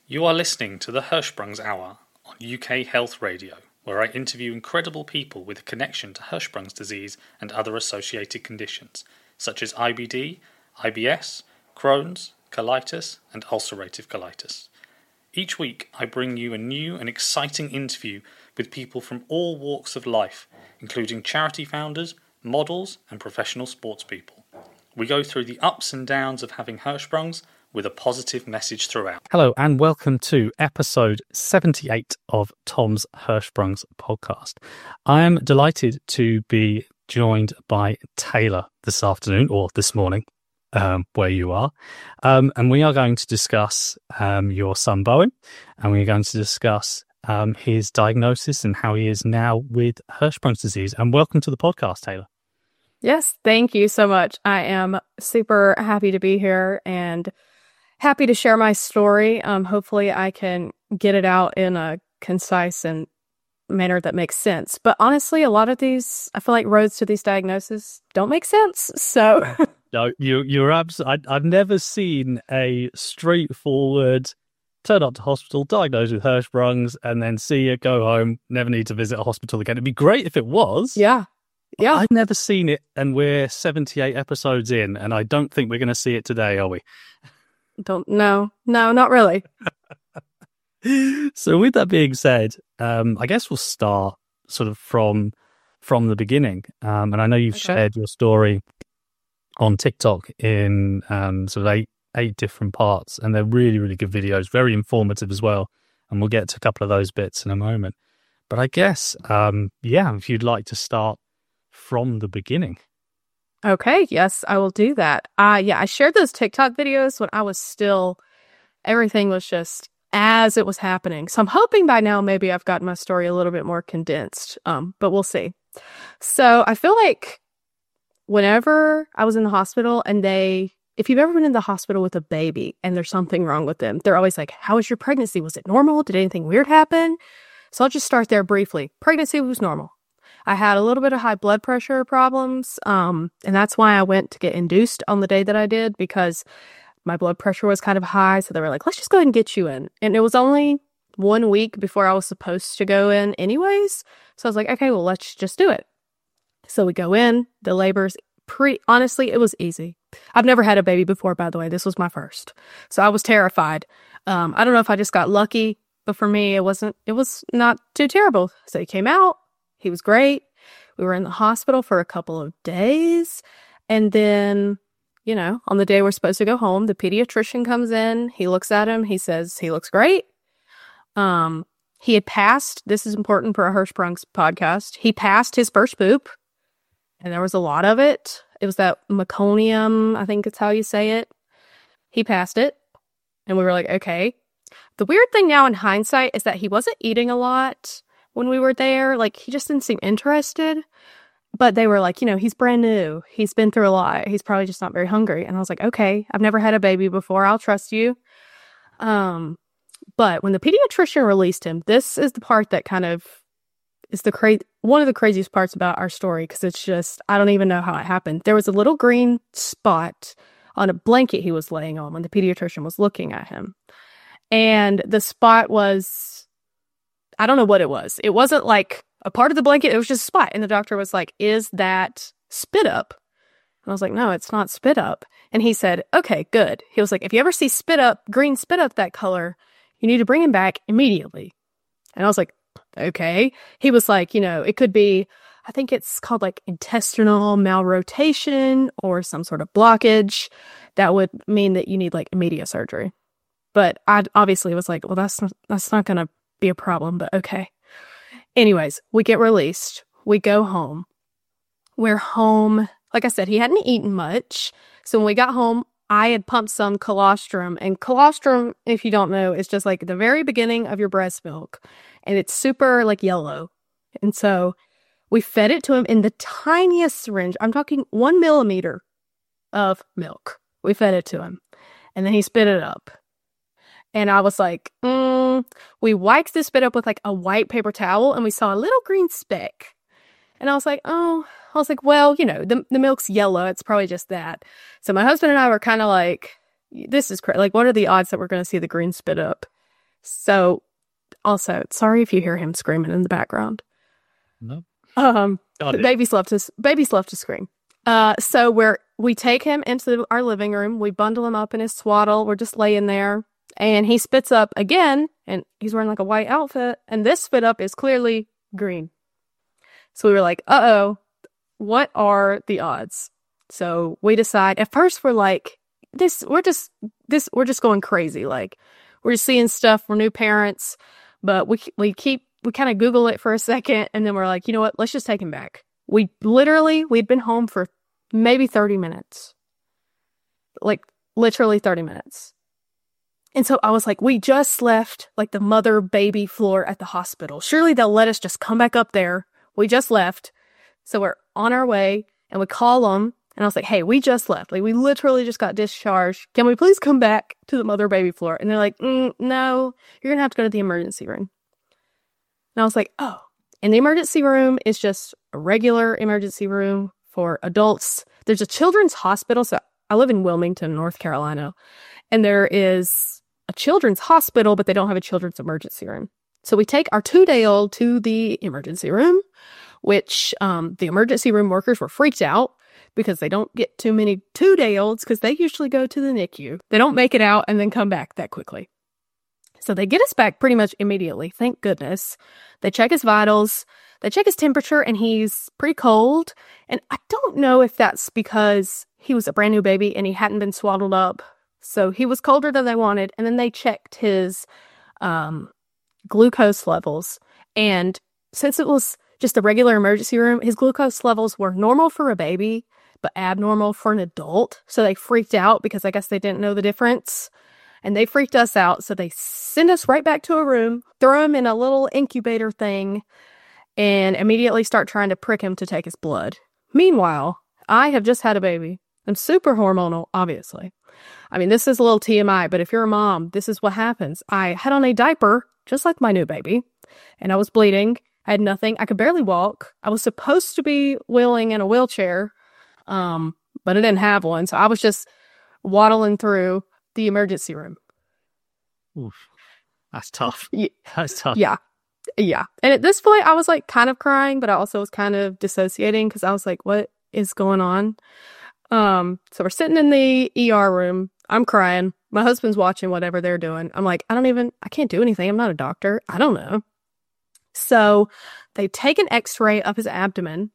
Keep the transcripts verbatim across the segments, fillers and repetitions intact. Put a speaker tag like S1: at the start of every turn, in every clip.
S1: You are listening to the Hirschsprung's Hour on U K Health Radio, where I interview incredible people with a connection to Hirschsprung's disease and other associated conditions, such as I B D, I B S, Crohn's, colitis, and ulcerative colitis. Each week, I bring you a new and exciting interview with people from all walks of life, including charity founders, models, and professional sports people. We go through the ups and downs of having Hirschsprung's with a positive message throughout.
S2: Hello and welcome to episode seventy-eight of Tom's Hirschsprung's podcast. I am delighted to be joined by Taylor this afternoon, or this morning, um, where you are. Um, and we are going to discuss um, your son Bowen, and we're going to discuss um, his diagnosis and how he is now with Hirschsprung's disease. And welcome to the podcast, Taylor.
S3: Yes, thank you so much. I am super happy to be here and happy to share my story. Um, hopefully I can get it out in a concise and manner that makes sense. But honestly, a lot of these, I feel like roads to these diagnoses don't make sense. So
S2: no, you, you're absolutely, I've never seen a straightforward turn up to hospital, diagnosed with Hirschsprung's, and then see you, go home, never need to visit a hospital again. It'd be great if it was.
S3: Yeah. Yeah.
S2: I've never seen it, and we're seventy-eight episodes in, and I don't think we're going to see it today, are we?
S3: Don't no, no, not really.
S2: So with that being said, um, I guess we'll start sort of from from the beginning. Um, and I know you've
S3: Okay.
S2: shared your story on TikTok in um, sort of eight eight different parts, and they're really, really good videos, very informative as well. And we'll get to a couple of those bits in a moment. But I guess, um, yeah, if you'd like to start from the beginning.
S3: Okay, yes, I will do that. Uh, yeah, I shared those TikTok videos when I was still, everything was just as it was happening. So I'm hoping by now maybe I've gotten my story a little bit more condensed, um, but we'll see. So I feel like whenever I was in the hospital and they, if you've ever been in the hospital with a baby and there's something wrong with them, they're always like, how was your pregnancy? Was it normal? Did anything weird happen? So I'll just start there briefly. Pregnancy was normal. I had a little bit of high blood pressure problems, um, and that's why I went to get induced on the day that I did, because my blood pressure was kind of high. So they were like, let's just go ahead and get you in. And it was only one week before I was supposed to go in anyways. So I was like, okay, well, let's just do it. So we go in. The labor's pretty, honestly, it was easy. I've never had a baby before, by the way. This was my first. So I was terrified. Um, I don't know if I just got lucky, but for me, it wasn't, it was not too terrible. So he came out. He was great. We were in the hospital for a couple of days. And then, you know, on the day we're supposed to go home, the pediatrician comes in. He looks at him. He says, he looks great. Um, he had passed. This is important for a Hirschsprung's podcast. He passed his first poop. And there was a lot of it. It was that meconium, I think it's how you say it. He passed it. And we were like, okay. The weird thing now in hindsight is that he wasn't eating a lot when we were there. Like, he just didn't seem interested. But they were like, you know, he's brand new. He's been through a lot. He's probably just not very hungry. And I was like, okay, I've never had a baby before. I'll trust you. Um, but when the pediatrician released him, this is the part that kind of is the cra- one of the craziest parts about our story, because it's just, I don't even know how it happened. There was a little green spot on a blanket he was laying on when the pediatrician was looking at him. And the spot was, I don't know what it was. It wasn't like a part of the blanket. It was just a spot. And the doctor was like, is that spit up? And I was like, no, it's not spit up. And he said, okay, good. He was like, if you ever see spit up, green spit up that color, you need to bring him back immediately. And I was like, okay. He was like, you know, it could be, I think it's called like intestinal malrotation or some sort of blockage. That would mean that you need like immediate surgery. But I obviously was like, well, that's not, that's not going to be a problem, but okay. Anyways, we get released. We go home. We're home. Like I said, he hadn't eaten much. So when we got home, I had pumped some colostrum. And colostrum, if you don't know, is just like the very beginning of your breast milk. And it's super like yellow. And so we fed it to him in the tiniest syringe. I'm talking one millimeter of milk. We fed it to him. And then he spit it up. And I was like, mm. we wiped this spit up with like a white paper towel, and we saw a little green speck. And I was like, oh, I was like, well, you know, the the milk's yellow. It's probably just that. So my husband and I were kind of like, this is crazy. Like, what are the odds that we're going to see the green spit up? So, also, sorry if you hear him screaming in the background.
S2: No.
S3: Um, baby's love to baby's love to scream. Uh, so we're we take him into our living room. We bundle him up in his swaddle. We're just laying there, and he spits up again, and he's wearing like a white outfit, and this spit up is clearly green. So we were like, "Uh oh, what are the odds?" So we decide. At first, we're like, "This, we're just this, we're just going crazy. Like, we're just seeing stuff. We're new parents." But we we keep, we kind of Google it for a second, and then we're like, you know what? Let's just take him back. We literally, we'd been home for maybe thirty minutes. Like, literally thirty minutes. And so I was like, we just left, like, the mother-baby floor at the hospital. Surely they'll let us just come back up there. We just left. So we're on our way, and we call them, and I was like, hey, we just left. Like, we literally just got discharged. Can we please come back to the mother-baby floor? And they're like, mm, no, you're going to have to go to the emergency room. And I was like, oh. And the emergency room is just a regular emergency room for adults. There's a children's hospital. So I live in Wilmington, North Carolina. And there is a children's hospital, but they don't have a children's emergency room. So we take our two-day-old to the emergency room, which um, the emergency room workers were freaked out because they don't get too many two-day-olds because they usually go to the N I C U. They don't make it out and then come back that quickly. So they get us back pretty much immediately, thank goodness. They check his vitals, they check his temperature, and he's pretty cold. And I don't know if that's because he was a brand new baby and he hadn't been swaddled up. So he was colder than they wanted. And then they checked his um, glucose levels. And since it was just a regular emergency room, his glucose levels were normal for a baby, but abnormal for an adult. So they freaked out because I guess they didn't know the difference. And they freaked us out. So they sent us right back to a room, throw him in a little incubator thing, and immediately start trying to prick him to take his blood. Meanwhile, I have just had a baby. I'm super hormonal, obviously. I mean, this is a little T M I, but if you're a mom, this is what happens. I had on a diaper, just like my new baby, and I was bleeding. I had nothing. I could barely walk. I was supposed to be wheeling in a wheelchair, um, but I didn't have one. So I was just waddling through the emergency room.
S2: Oof. That's tough.
S3: Yeah.
S2: That's tough.
S3: Yeah. Yeah. And at this point, I was like kind of crying, but I also was kind of dissociating because I was like, what is going on? Um, so we're sitting in the E R room. I'm crying. My husband's watching whatever they're doing. I'm like, I don't even, I can't do anything. I'm not a doctor. I don't know. So they take an x-ray of his abdomen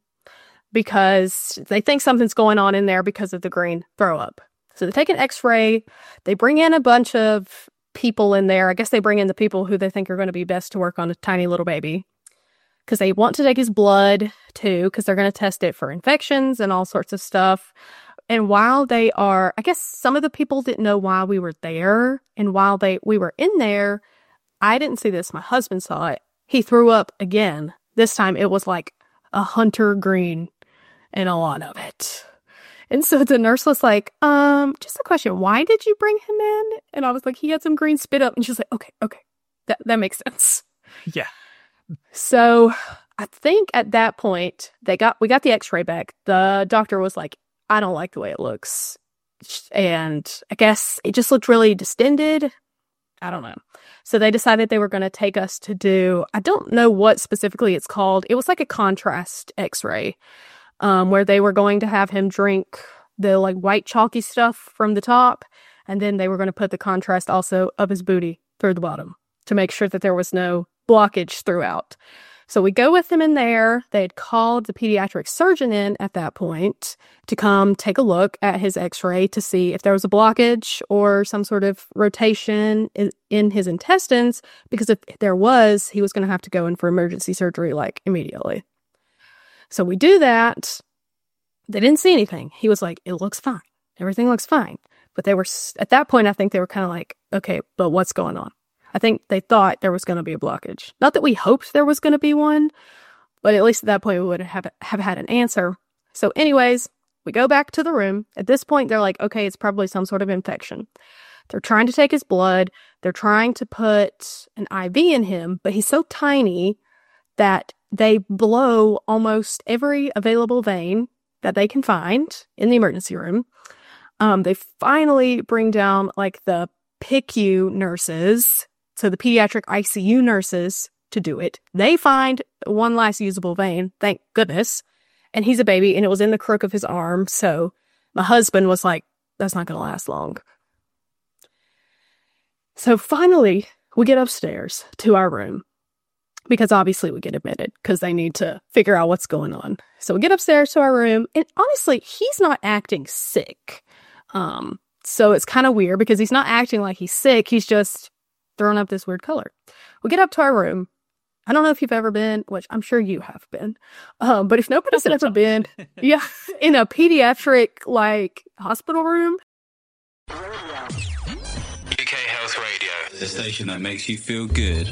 S3: because they think something's going on in there because of the green throw up. So they take an x-ray. They bring in a bunch of people in there. I guess they bring in the people who they think are going to be best to work on a tiny little baby because they want to take his blood too because they're going to test it for infections and all sorts of stuff. And while they are, I guess some of the people didn't know why we were there. And while they we were in there, I didn't see this. My husband saw it. He threw up again. This time it was like a hunter green and a lot of it. And so the nurse was like, um, just a question. Why did you bring him in? And I was like, he had some green spit up. And she's like, okay, okay. That, that makes sense.
S2: Yeah.
S3: So I think at that point, they got, we got the x-ray back. The doctor was like, I don't like the way it looks. And I guess it just looked really distended. I don't know. So they decided they were going to take us to do, I don't know what specifically it's called. It was like a contrast x-ray. Um, where they were going to have him drink the like white chalky stuff from the top, and then they were going to put the contrast also of his booty through the bottom to make sure that there was no blockage throughout. So we go with them in there. They had called the pediatric surgeon in at that point to come take a look at his x-ray to see if there was a blockage or some sort of rotation in, in his intestines, because if there was, he was going to have to go in for emergency surgery like immediately. So we do that. They didn't see anything. He was like, it looks fine. Everything looks fine. But they were, at that point, I think they were kind of like, okay, but what's going on? I think they thought there was going to be a blockage. Not that we hoped there was going to be one, but at least at that point we would have, have had an answer. So anyways, we go back to the room. At this point, they're like, okay, it's probably some sort of infection. They're trying to take his blood. They're trying to put an I V in him, but he's so tiny that they blow almost every available vein that they can find in the emergency room. Um, they finally bring down like the P I C U nurses. It's So the pediatric I C U nurses to do it. They find one last usable vein, thank goodness. And he's a baby, and it was in the crook of his arm. So my husband was like, that's not going to last long. So finally, we get upstairs to our room, because obviously we get admitted because they need to figure out what's going on. So we get upstairs to our room, and honestly, he's not acting sick. Um, so it's kind of weird because he's not acting like he's sick. He's just throwing up this weird color. We get up to our room. I don't know if you've ever been, which I'm sure you have been, um, but if nobody's ever been, yeah, in a pediatric, like, hospital room.
S4: U K Health Radio, the station that makes you feel good.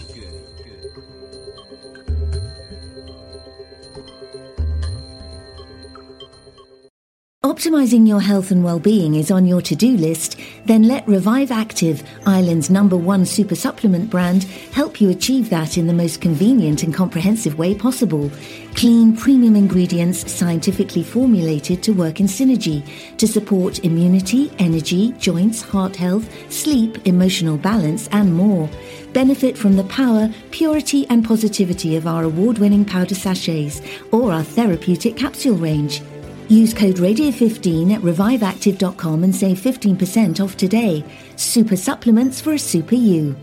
S5: Optimizing your health and well-being is on your to-do list? Then let Revive Active, Ireland's number one super supplement brand, help you achieve that in the most convenient and comprehensive way possible. Clean, premium ingredients scientifically formulated to work in synergy to support immunity, energy, joints, heart health, sleep, emotional balance, and more. Benefit from the power, purity, and positivity of our award-winning powder sachets or our therapeutic capsule range. Use code radio fifteen at revive active dot com and save fifteen percent off today. Super supplements for a super you.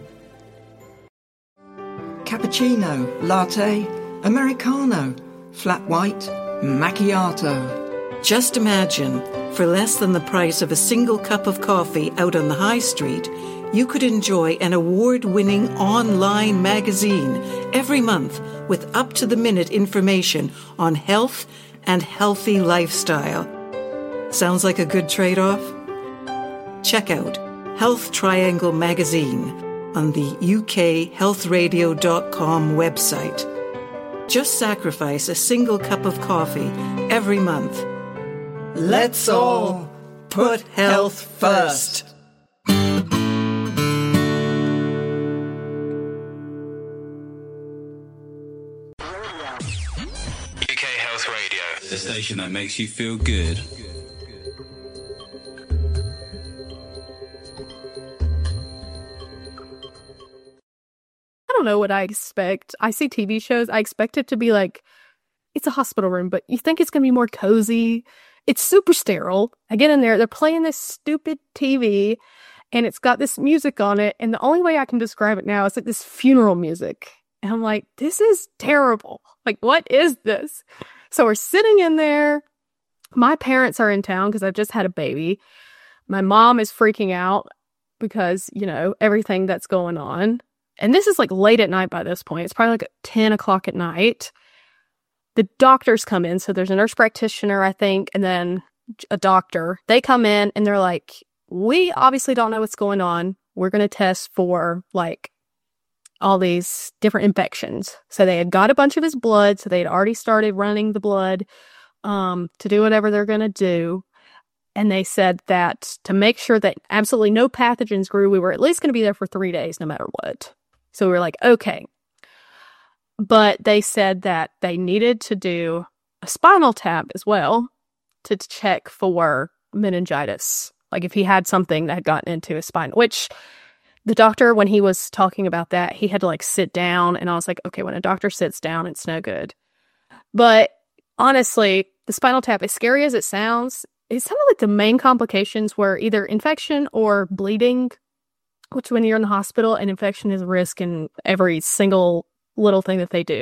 S6: Cappuccino, latte, Americano, flat white, macchiato.
S7: Just imagine, for less than the price of a single cup of coffee out on the high street, you could enjoy an award-winning online magazine every month with up-to-the-minute information on health and healthy lifestyle. Sounds like a good trade-off? Check out Health Triangle Magazine on the U K health radio dot com website. Just sacrifice a single cup of coffee every month.
S6: Let's all put health first.
S4: The station that makes you feel good.
S3: I don't know what I expect. I see T V shows. I expect it to be like, it's a hospital room, but you think it's going to be more cozy. It's super sterile. I get in there. They're playing this stupid T V, and it's got this music on it. And the only way I can describe it now is like this funeral music. And I'm like, this is terrible. Like, what is this? So we're sitting in there. My parents are in town because I've just had a baby. My mom is freaking out because, you know, everything that's going on. And this is like late at night by this point. It's probably like ten o'clock at night. The doctors come in. So there's a nurse practitioner, I think, and then a doctor. They come in and they're like, we obviously don't know what's going on. We're going to test for like all these different infections. So they had got a bunch of his blood. So they had already started running the blood um, to do whatever they're going to do. And they said that to make sure that absolutely no pathogens grew, we were at least going to be there for three days, no matter what. So we were like, okay. But they said that they needed to do a spinal tap as well to check for meningitis. Like if he had something that had gotten into his spine, which the doctor, when he was talking about that, he had to like sit down. And I was like, okay, when a doctor sits down, it's no good. But honestly, the spinal tap, as scary as it sounds, it sounded like the main complications were either infection or bleeding, which when you're in the hospital, an infection is a risk in every single little thing that they do.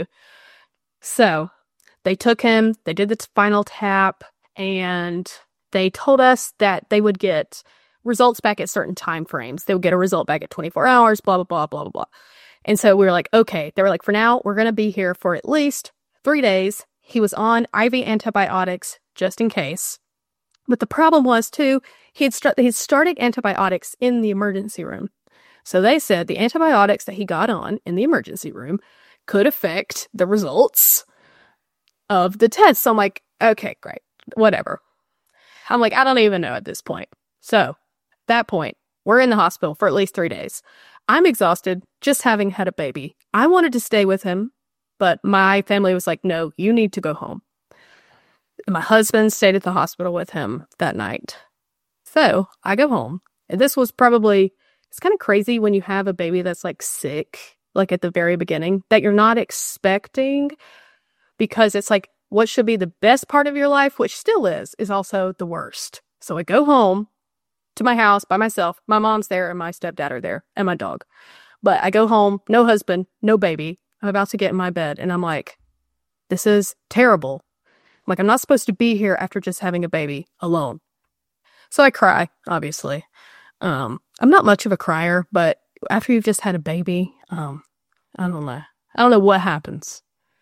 S3: So they took him, they did the spinal tap, and they told us that they would get results back at certain time frames. They would get a result back at twenty-four hours, blah, blah, blah, blah, blah, blah. And so we were like, okay. They were like, for now, we're going to be here for at least three days. He was on I V antibiotics just in case. But the problem was, too, he had, st- he had started antibiotics in the emergency room. So they said the antibiotics that he got on in the emergency room could affect the results of the test. So I'm like, okay, great, whatever. I'm like, I don't even know at this point. So that point, we're in the hospital for at least three days. I'm exhausted just having had a baby. I wanted to stay with him, but my family was like, no, you need to go home. My husband stayed at the hospital with him that night. So I go home. And this was probably it's kind of crazy when you have a baby that's like sick, like at the very beginning, that you're not expecting, because it's like what should be the best part of your life, which still is, is also the worst. So I go home to my house by myself. My mom's there and my stepdad are there and my dog. But I go home, no husband, no baby. I'm about to get in my bed and I'm like, this is terrible. Like, I'm not supposed to be here after just having a baby alone. So I cry, obviously. Um, I'm not much of a crier, but after you've just had a baby, um, I don't know. I don't know what happens.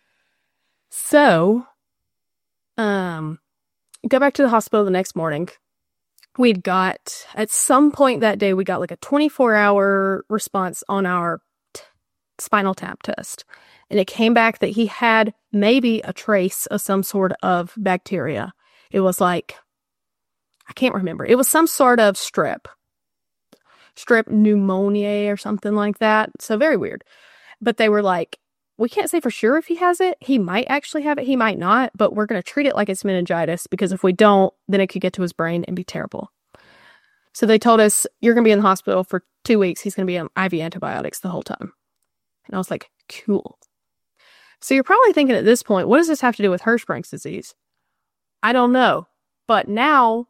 S3: So, um, go back to the hospital the next morning. We'd got, at some point that day, we got like a twenty-four hour response on our t- spinal tap test. And it came back that he had maybe a trace of some sort of bacteria. It was like, I can't remember. It was some sort of strep. Strep pneumoniae or something like that. So very weird. But they were like, we can't say for sure if he has it. He might actually have it. He might not. But we're going to treat it like it's meningitis, because if we don't, then it could get to his brain and be terrible. So they told us, you're going to be in the hospital for two weeks. He's going to be on I V antibiotics the whole time. And I was like, cool. So you're probably thinking at this point, what does this have to do with Hirschsprung's disease? I don't know. But now,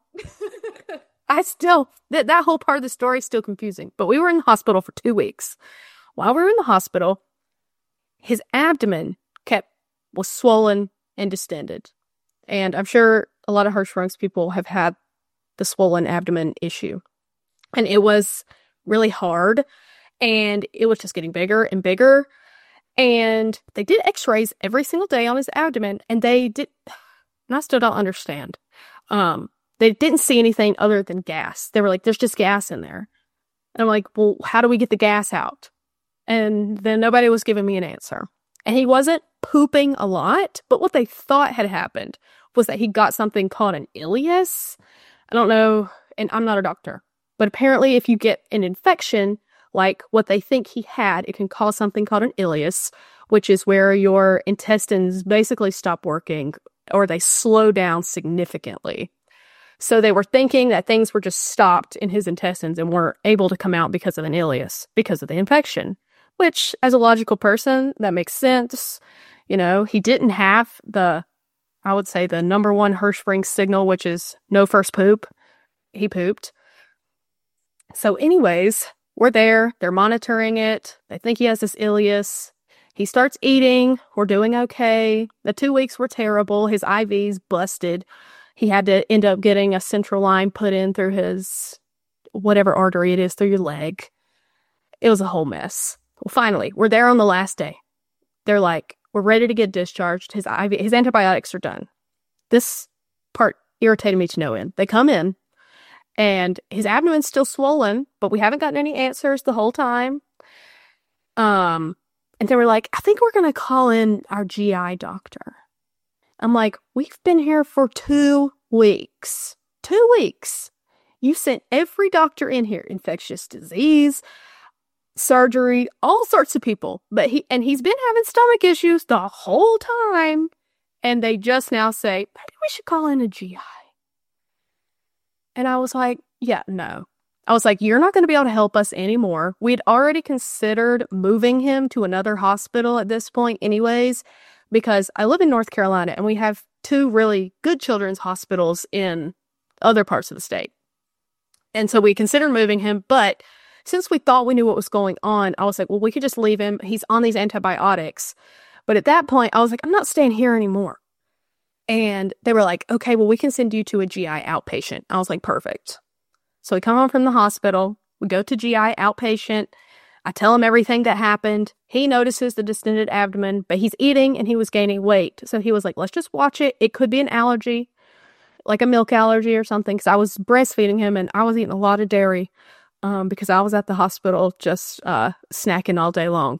S3: I still, that, that whole part of the story is still confusing. But we were in the hospital for two weeks. While we were in the hospital, his abdomen kept, was swollen and distended. And I'm sure a lot of Hirschsprung's people have had the swollen abdomen issue. And it was really hard. And it was just getting bigger and bigger. And they did x-rays every single day on his abdomen. And they did, and I still don't understand. Um, they didn't see anything other than gas. They were like, there's just gas in there. And I'm like, well, how do we get the gas out? And then nobody was giving me an answer. And he wasn't pooping a lot, but what they thought had happened was that he got something called an ileus. I don't know, and I'm not a doctor, but apparently if you get an infection like what they think he had, it can cause something called an ileus, which is where your intestines basically stop working or they slow down significantly. So they were thinking that things were just stopped in his intestines and weren't able to come out because of an ileus, because of the infection, which as a logical person, that makes sense. You know, he didn't have the, I would say the number one Hirschsprung signal, which is no first poop. He pooped. So anyways, we're there. They're monitoring it. They think he has this ileus. He starts eating. We're doing okay. The two weeks were terrible. His I Vs busted. He had to end up getting a central line put in through his, whatever artery it is, through your leg. It was a whole mess. Well, finally, we're there on the last day. They're like, we're ready to get discharged. His I V, his antibiotics are done. This part irritated me to no end. They come in, and his abdomen's still swollen, but we haven't gotten any answers the whole time. Um, and they were like, I think we're going to call in our G I doctor. I'm like, we've been here for two weeks. Two weeks. You sent every doctor in here, infectious disease, surgery, all sorts of people. But he, and he's been having stomach issues the whole time. And they just now say, maybe we should call in a G I. And I was like, yeah, no. I was like, you're not going to be able to help us anymore. We'd already considered moving him to another hospital at this point anyways, because I live in North Carolina and we have two really good children's hospitals in other parts of the state. And so we considered moving him, but since we thought we knew what was going on, I was like, well, we could just leave him. He's on these antibiotics. But at that point, I was like, I'm not staying here anymore. And they were like, okay, well, we can send you to a G I outpatient. I was like, perfect. So we come home from the hospital. We go to G I outpatient. I tell him everything that happened. He notices the distended abdomen, but he's eating and he was gaining weight. So he was like, let's just watch it. It could be an allergy, like a milk allergy or something. Because I was breastfeeding him and I was eating a lot of dairy um, because I was at the hospital just uh, snacking all day long.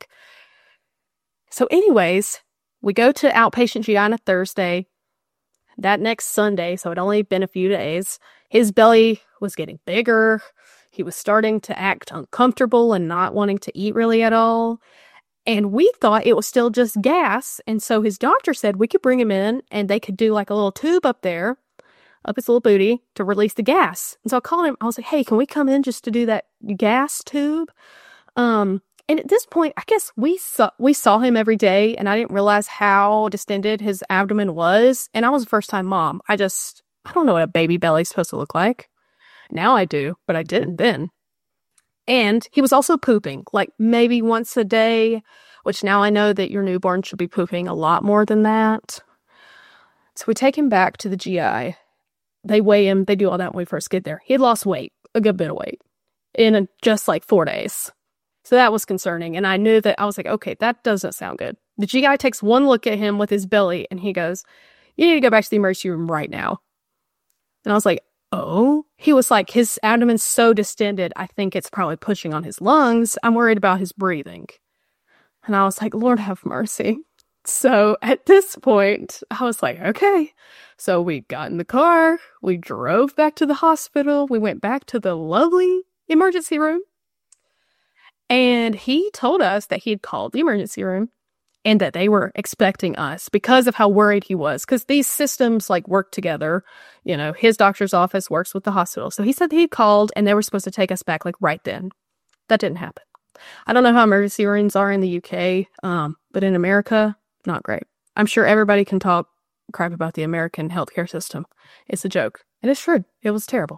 S3: So anyways, we go to outpatient G I on a Thursday. That next Sunday, so it only been a few days, his belly was getting bigger. He was starting to act uncomfortable and not wanting to eat really at all. And we thought it was still just gas. And so his doctor said we could bring him in and they could do like a little tube up there up his little booty to release the gas. And so I called him. I was like, hey, can we come in just to do that gas tube? Um, and at this point, I guess we saw, we saw him every day, and I didn't realize how distended his abdomen was. And I was a first-time mom. I just, I don't know what a baby belly's supposed to look like. Now I do, but I didn't then. And he was also pooping, like maybe once a day, which now I know that your newborn should be pooping a lot more than that. So we take him back to the G I. They weigh him. They do all that when we first get there. He had lost weight, a good bit of weight, in a, just like four days. So that was concerning. And I knew that I was like, okay, that doesn't sound good. The G I takes one look at him with his belly and he goes, you need to go back to the emergency room right now. And I was like, oh, he was like, his abdomen's so distended, I think it's probably pushing on his lungs. I'm worried about his breathing. And I was like, Lord have mercy. So at this point, I was like, okay. So we got in the car, we drove back to the hospital, we went back to the lovely emergency room. And he told us that he had called the emergency room and that they were expecting us because of how worried he was. Because these systems like work together. You know, his doctor's office works with the hospital. So he said he called and they were supposed to take us back like right then. That didn't happen. I don't know how emergency rooms are in the U K, um, but in America, not great. I'm sure everybody can talk crap about the American healthcare system. It's a joke. And it's true. It was terrible.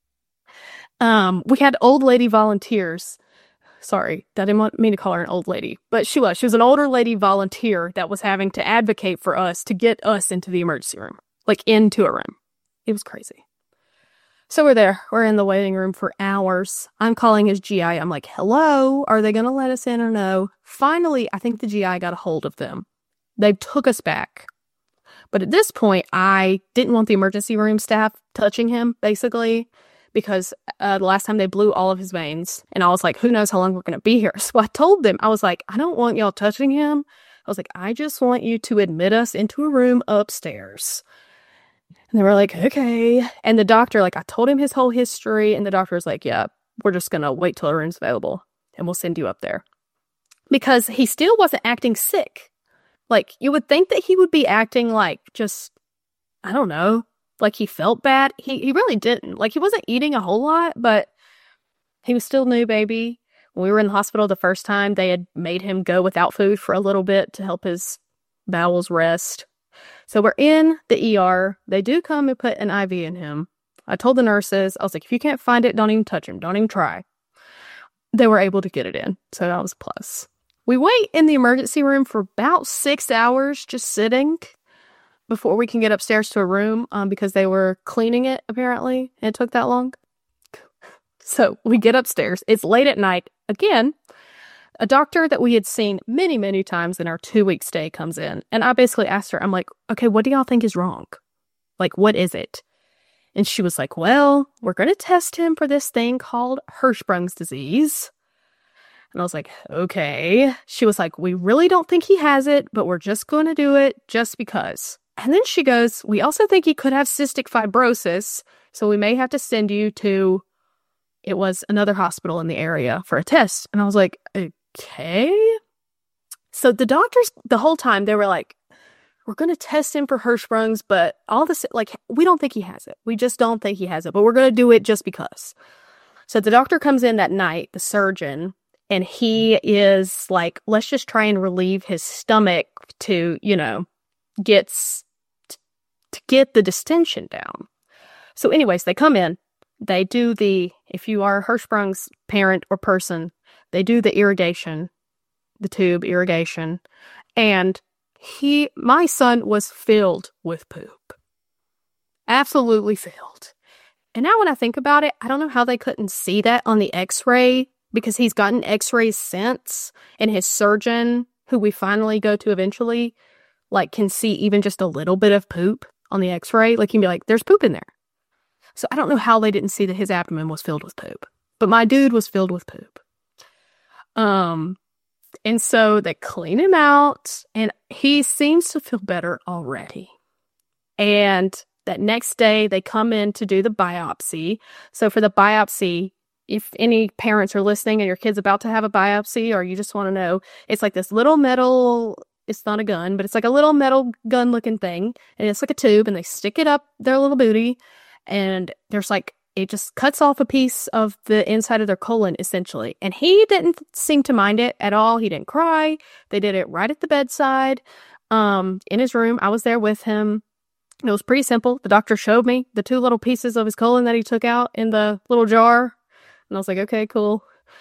S3: Um, we had old lady volunteers. Sorry, I didn't want me to call her an old lady, but she was. She was an older lady volunteer that was having to advocate for us to get us into the emergency room, like into a room. It was crazy. So we're there. We're in the waiting room for hours. I'm calling his G I. I'm like, hello, are they going to let us in or no? Finally, I think the G I got a hold of them. They took us back. But at this point, I didn't want the emergency room staff touching him, basically, because uh, the last time they blew all of his veins. And I was like, who knows how long we're going to be here. So I told them, I was like, I don't want y'all touching him. I was like, I just want you to admit us into a room upstairs. And they were like, okay. And the doctor, like, I told him his whole history. And the doctor was like, yeah, we're just going to wait till a room's available. And we'll send you up there. Because he still wasn't acting sick. Like, you would think that he would be acting like just, I don't know, like he felt bad. He he really didn't. Like, he wasn't eating a whole lot, but he was still new baby. When we were in the hospital the first time, they had made him go without food for a little bit to help his bowels rest. So we're in the E R. They do come and put an I V in him. I told the nurses, I was like, if you can't find it, don't even touch him. Don't even try. They were able to get it in. So that was a plus. We wait in the emergency room for about six hours just sitting before we can get upstairs to a room um, because they were cleaning it, apparently. And it took that long. So we get upstairs. It's late at night. Again, a doctor that we had seen many, many times in our two-week stay comes in. And I basically asked her, I'm like, okay, what do y'all think is wrong? Like, what is it? And she was like, well, we're going to test him for this thing called Hirschsprung's disease. And I was like, okay. She was like, we really don't think he has it, but we're just going to do it just because. And then she goes, we also think he could have cystic fibrosis, so we may have to send you to, it was another hospital in the area for a test. And I was like, okay. So the doctors, the whole time, they were like, we're going to test him for Hirschsprung's, but all this, like, we don't think he has it. We just don't think he has it, but we're going to do it just because. So the doctor comes in that night, the surgeon, and he is like, let's just try and relieve his stomach to, you know, gets to get the distension down. So anyways, they come in, they do the, if you are Hirschsprung's parent or person, they do the irrigation, the tube irrigation, and he, my son was filled with poop. Absolutely filled. And now when I think about it, I don't know how they couldn't see that on the x-ray, because he's gotten x-rays since, and his surgeon, who we finally go to eventually, like, can see even just a little bit of poop on the x-ray. Like, you can be like, there's poop in there. So I don't know how they didn't see that his abdomen was filled with poop. But my dude was filled with poop. Um, and so they clean him out, and he seems to feel better already. And that next day, they come in to do the biopsy. So for the biopsy, if any parents are listening and your kid's about to have a biopsy, or you just want to know, it's like this little metal It's not a gun, but it's like a little metal gun looking thing. And it's like a tube, and they stick it up their little booty. And there's like, it just cuts off a piece of the inside of their colon, essentially. And he didn't seem to mind it at all. He didn't cry. They did it right at the bedside, um, in his room. I was there with him. It was pretty simple. The doctor showed me the two little pieces of his colon that he took out in the little jar. And I was like, okay, cool.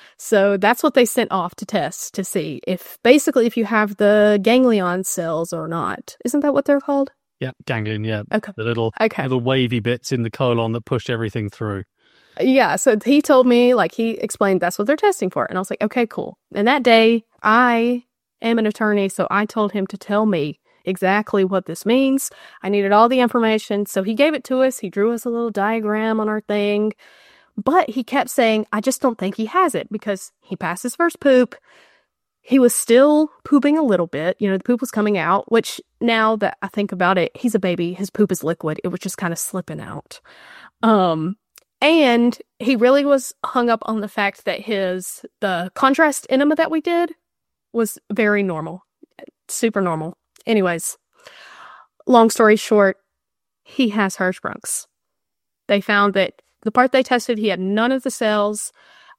S3: So that's what they sent off to test to see if, basically, if you have the ganglion cells or not. Isn't that what they're called?
S2: Yeah, ganglion, yeah.
S3: Okay.
S2: The little,
S3: okay.
S2: little wavy bits in the colon that push everything through.
S3: Yeah, so he told me, like, he explained that's what they're testing for. And I was like, okay, cool. And that day, I am an attorney, so I told him to tell me exactly what this means. I needed all the information. So he gave it to us. He drew us a little diagram on our thing. But he kept saying, I just don't think he has it, because he passed his first poop. He was still pooping a little bit. You know, the poop was coming out, which now that I think about it, he's a baby. His poop is liquid. It was just kind of slipping out. Um, and he really was hung up on the fact that his, the contrast enema that we did was very normal, super normal. Anyways, long story short, he has Hirschsprung's. They found that the part they tested, he had none of the cells.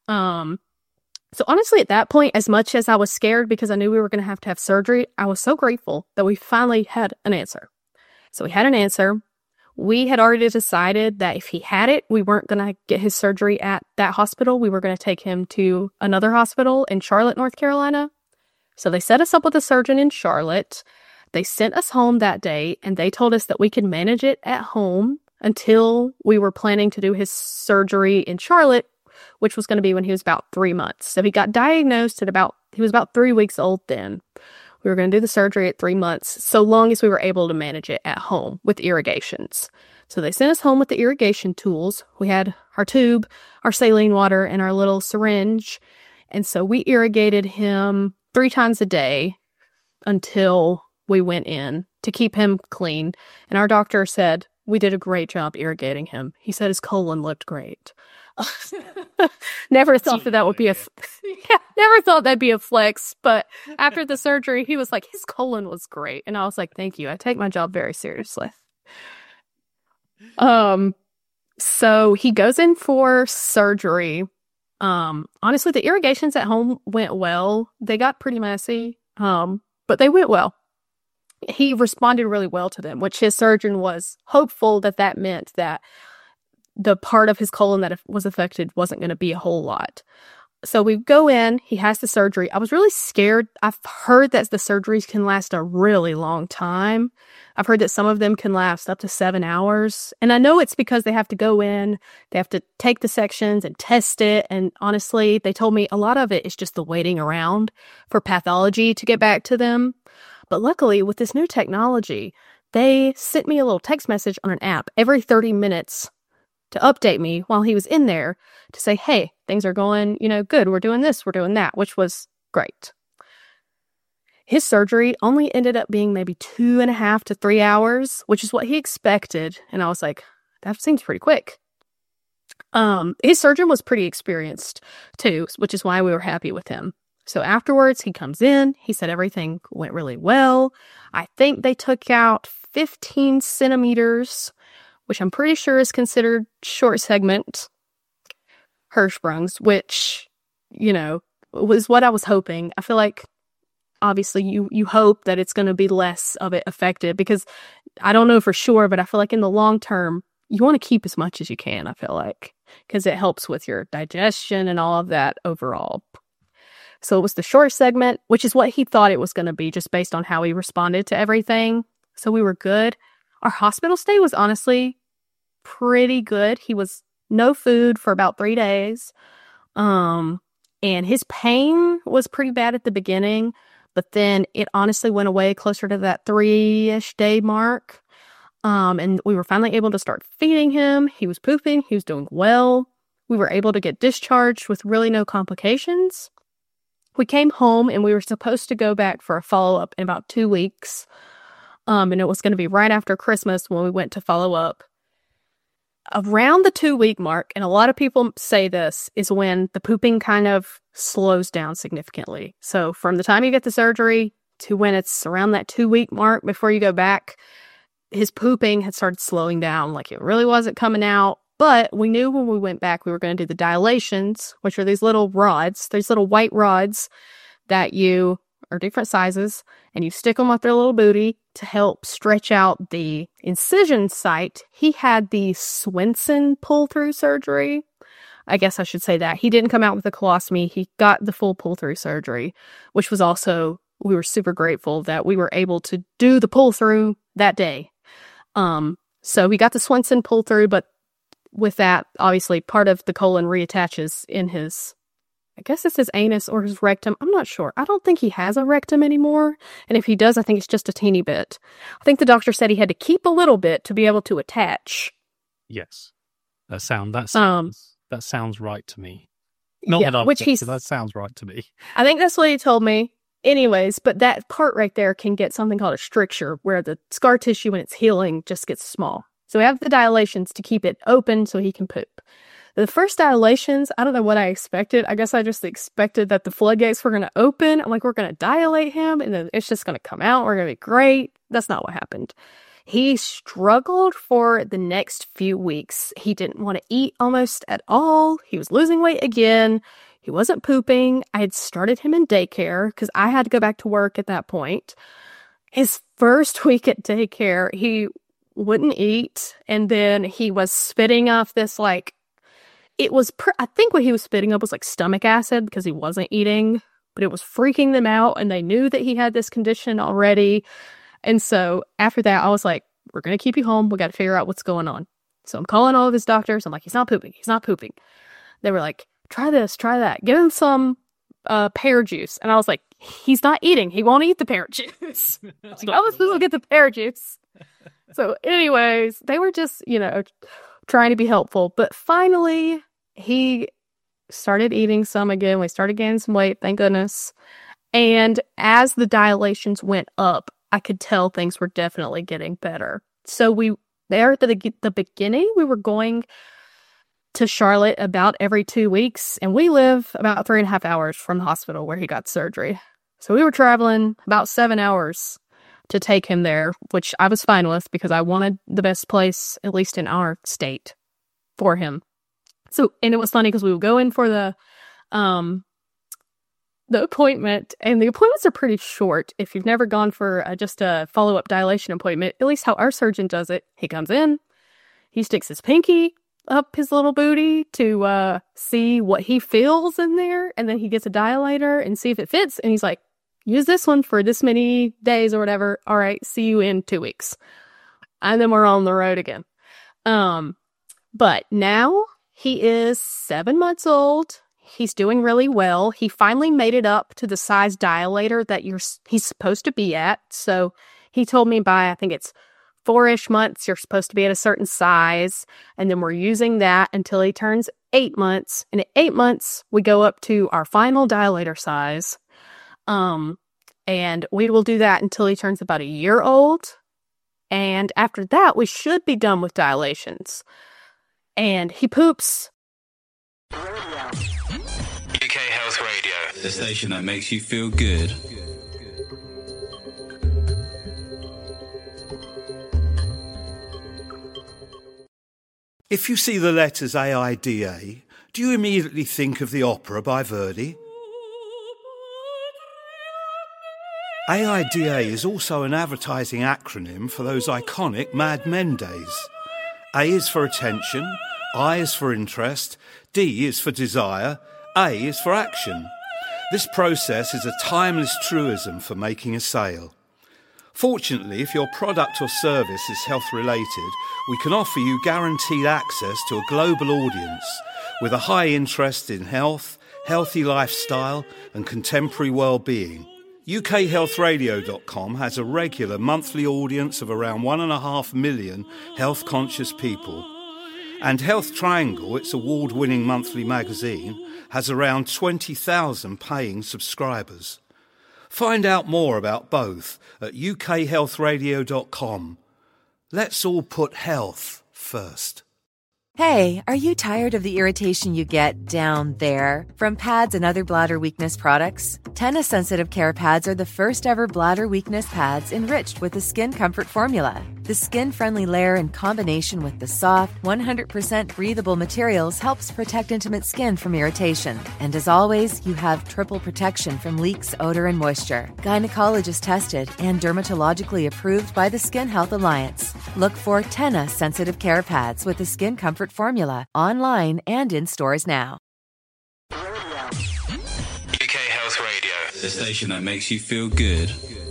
S3: Um, so honestly, at that point, as much as I was scared because I knew we were going to have to have surgery, I was so grateful that we finally had an answer. So we had an answer. We had already decided that if he had it, we weren't going to get his surgery at that hospital. We were going to take him to another hospital in Charlotte, North Carolina. So they set us up with a surgeon in Charlotte. They sent us home that day, and they told us that we could manage it at home until we were planning to do his surgery in Charlotte, which was going to be when he was about three months. So he got diagnosed at about, he was about three weeks old then. We were going to do the surgery at three months, so long as we were able to manage it at home with irrigations. So they sent us home with the irrigation tools. We had our tube, our saline water, and our little syringe. And so we irrigated him three times a day until we went in to keep him clean. And our doctor said, we did a great job irrigating him. He said his colon looked great. Never thought that that would be a, yeah, never thought that'd be a flex. But after the surgery, he was like, his colon was great. And I was like, thank you. I take my job very seriously. Um, so he goes in for surgery. Um, honestly, the irrigations at home went well. They got pretty messy. Um, but they went well. He responded really well to them, which his surgeon was hopeful that that meant that the part of his colon that was affected wasn't going to be a whole lot. So we go in, he has the surgery. I was really scared. I've heard that the surgeries can last a really long time. I've heard that some of them can last up to seven hours. And I know it's because they have to go in, they have to take the sections and test it. And honestly, they told me a lot of it is just the waiting around for pathology to get back to them. But luckily, with this new technology, they sent me a little text message on an app every thirty minutes to update me while he was in there to say, hey, things are going, you know, good. We're doing this, we're doing that, which was great. His surgery only ended up being maybe two and a half to three hours, which is what he expected. And I was like, that seems pretty quick. Um, his surgeon was pretty experienced too, which is why we were happy with him. So afterwards, he comes in. He said everything went really well. I think they took out fifteen centimeters, which I'm pretty sure is considered short segment Hirschsprung's, which, you know, was what I was hoping. I feel like, obviously, you, you hope that it's going to be less of it affected, because I don't know for sure, but I feel like in the long term, you want to keep as much as you can, I feel like, because it helps with your digestion and all of that overall. So it was the short segment, which is what he thought it was going to be just based on how he responded to everything. So we were good. Our hospital stay was honestly pretty good. He was no food for about three days. Um, and his pain was pretty bad at the beginning, but then it honestly went away closer to that three-ish day mark. Um, and we were finally able to start feeding him. He was pooping. He was doing well. We were able to get discharged with really no complications. We came home and we were supposed to go back for a follow-up in about two weeks. Um, and it was going to be right after Christmas when we went to follow up. Around the two-week mark, and a lot of people say this, is when the pooping kind of slows down significantly. So from the time you get the surgery to when it's around that two week mark before you go back, his pooping had started slowing down. Like it really wasn't coming out. But we knew when we went back, we were going to do the dilations, which are these little rods, these little white rods that you are different sizes, and you stick them up their little booty to help stretch out the incision site. He had the Swenson pull-through surgery. I guess I should say that. He didn't come out with a colostomy. He got the full pull-through surgery, which was also, we were super grateful that we were able to do the pull-through that day. Um, so we got the Swenson pull-through, but with that, obviously, part of the colon reattaches in his, I guess it's his anus or his rectum. I'm not sure. I don't think he has a rectum anymore. And if he does, I think it's just a teeny bit. I think the doctor said he had to keep a little bit to be able to attach.
S2: Yes. That sound that
S3: Um,
S2: sounds, that sounds right to me. Not
S3: yeah,
S2: that I'm
S3: which he's,
S2: that sounds right to me.
S3: I think that's what he told me. Anyways, but that part right there can get something called a stricture, where the scar tissue, when it's healing, just gets small. So we have the dilations to keep it open so he can poop. The first dilations, I don't know what I expected. I guess I just expected that the floodgates were going to open. I'm like, we're going to dilate him, and then it's just going to come out. We're going to be great. That's not what happened. He struggled for the next few weeks. He didn't want to eat almost at all. He was losing weight again. He wasn't pooping. I had started him in daycare because I had to go back to work at that point. His first week at daycare, he wouldn't eat, and then he was spitting off this, like, it was, pr- I think what he was spitting up was like stomach acid because he wasn't eating, but it was freaking them out, and they knew that he had this condition already. And so after that, I was like, we're going to keep you home. We got to figure out what's going on. So I'm calling all of his doctors. I'm like, he's not pooping. He's not pooping. They were like, try this, try that. Give him some uh, pear juice. And I was like, he's not eating. He won't eat the pear juice. I was like, how am I supposed to get the pear juice? So anyways, they were just, you know, trying to be helpful. But finally, he started eating some again. We started gaining some weight, thank goodness. And as the dilations went up, I could tell things were definitely getting better. So we, there at the, the beginning, we were going to Charlotte about every two weeks. And we live about three and a half hours from the hospital where he got surgery. So we were traveling about seven hours to take him there, which I was fine with because I wanted the best place, at least in our state, for him. So, and it was funny because we would go in for the, um, the appointment, and the appointments are pretty short. If you've never gone for a, just a follow-up dilation appointment, at least how our surgeon does it, he comes in, he sticks his pinky up his little booty to uh, see what he feels in there, and then he gets a dilator and see if it fits, and he's like, use this one for this many days or whatever. All right, see you in two weeks. And then we're on the road again. Um, but now he is seven months old. He's doing really well. He finally made it up to the size dilator that you're he's supposed to be at. So he told me by, I think it's four-ish months, you're supposed to be at a certain size. And then we're using that until he turns eight months. And at eight months, we go up to our final dilator size. Um, and we will do that until he turns about a year old. And after that, we should be done with dilations. And he poops.
S4: U K Health Radio, the station that makes you feel good.
S8: If you see the letters A I D A, do you immediately think of the opera by Verdi? A I D A is also an advertising acronym for those iconic Mad Men days. A is for attention, I is for interest, D is for desire, A is for action. This process is a timeless truism for making a sale. Fortunately, if your product or service is health-related, we can offer you guaranteed access to a global audience with a high interest in health, healthy lifestyle and contemporary well-being. U K health radio dot com has a regular monthly audience of around one and a half million health-conscious people. And Health Triangle, its award-winning monthly magazine, has around twenty thousand paying subscribers. Find out more about both at U K health radio dot com. Let's all put health first.
S9: Hey, are you tired of the irritation you get down there from pads and other bladder weakness products? Tena Sensitive Care Pads are the first ever bladder weakness pads enriched with the Skin Comfort formula. The skin-friendly layer in combination with the soft, one hundred percent breathable materials helps protect intimate skin from irritation. And as always, you have triple protection from leaks, odor, and moisture. Gynecologist tested and dermatologically approved by the Skin Health Alliance. Look for Tena Sensitive Care Pads with the Skin Comfort formula online and in stores now.
S4: U K Health Radio, the station that makes you feel good.